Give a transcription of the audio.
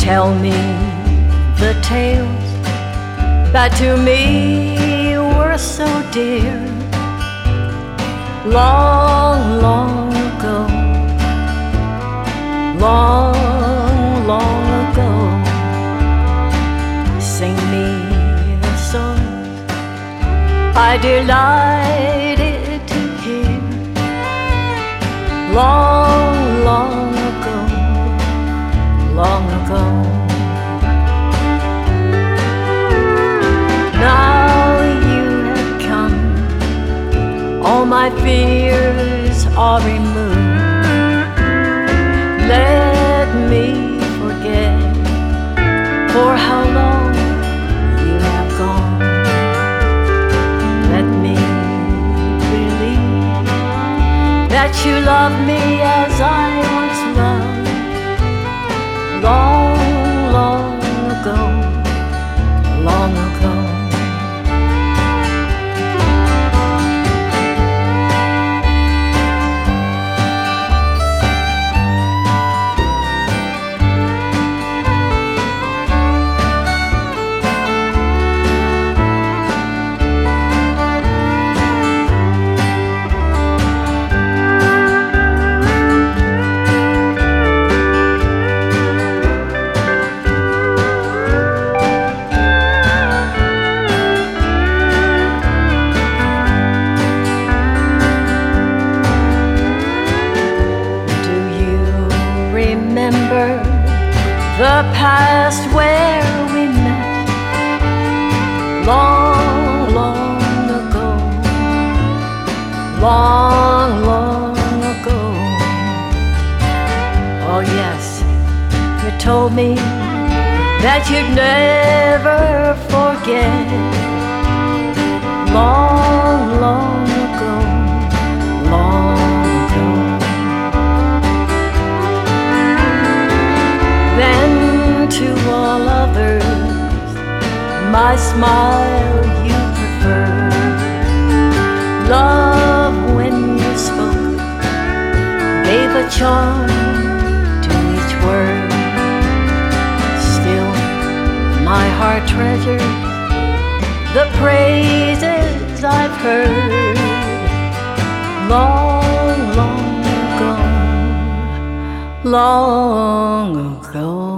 Tell me the tales that to me were so dear. Long, long ago, long, long ago. Sing me the songs I delighted to hear. Long, long ago, long ago. Now you have come, all my fears are removed. Let me forget for how long you have gone. Let me believe that you love me as I once loved. Long, long ago, long ago. Remember the past where we met long, long ago, long, long ago. Oh yes, you told me that you'd never forget. Long, long ago, long ago. Then to all others, my smile you preferred. Love, when you spoke, gave a charm to each word. Still, my heart treasures the praises I've heard. Long, long ago, long ago.